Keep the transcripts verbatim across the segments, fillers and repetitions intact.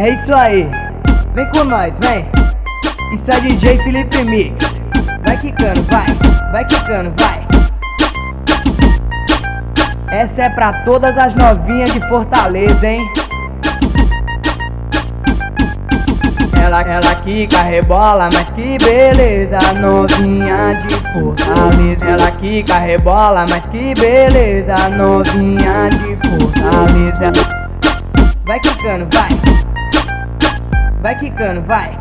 É isso aí, vem com nós, vem. Isso é D J Felipe Mix. Vai quicando, vai, vai quicando, vai. Essa é pra todas as novinhas de Fortaleza, hein? Ela, ela quica, rebola, mas que beleza, novinha de Fortaleza. Ela quica, rebola, mas que beleza, novinha de Fortaleza. Vai quicando, vai. Vai quicando, vai.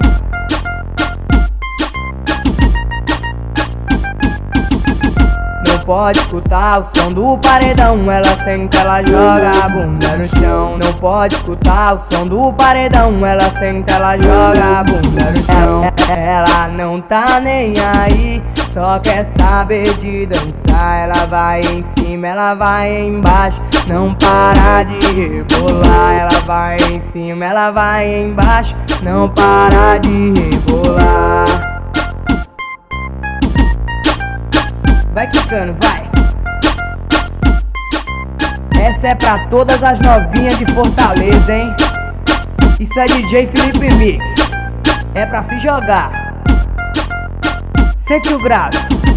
Não pode escutar o som do paredão. Ela senta, ela joga a bunda no chão. Não pode escutar o som do paredão. Ela senta, ela joga a bunda no chão. Ela não tá nem aí, só quer saber de dançar. Ela vai em cima, ela vai embaixo, não para de rebolar. Ela vai em cima, ela vai embaixo, não para de rebolar. Vai quicando, vai. Essa é pra todas as novinhas de Fortaleza, hein? Isso é D J Felipe Mix. É pra se jogar. Sente o grave.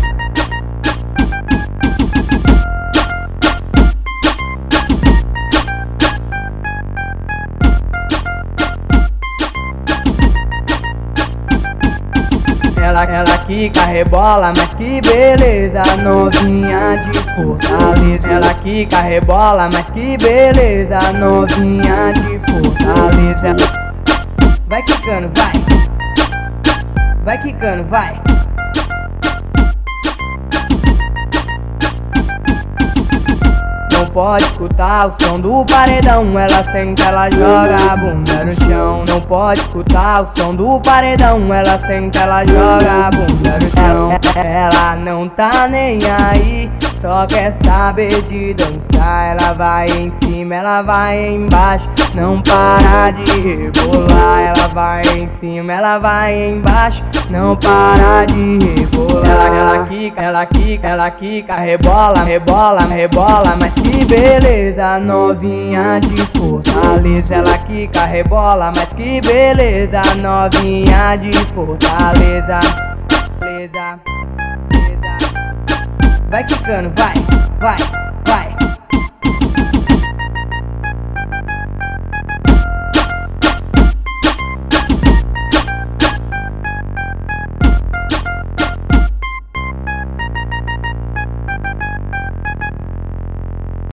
Ela, ela quica, rebola, mas que beleza, novinha de Fortaleza. Ela quica, rebola, mas que beleza, novinha de Fortaleza. Vai quicando, vai. Vai quicando, vai. Não pode escutar o som do paredão. Ela senta, ela joga a bunda no chão. Não pode escutar o som do paredão. Ela senta, ela joga a bunda no chão. Ela não tá nem aí, só quer saber de dançar. Ela vai em cima, ela vai embaixo, não para de rebolar. Ela vai em cima, ela vai embaixo, não para de rebolar. Ela, ela quica, ela quica, ela quica, rebola, rebola, rebola, mas que beleza, novinha de Fortaleza. Ela quica, rebola, mas que beleza, novinha de Fortaleza. Beleza, beleza. Vai quicando, vai, vai.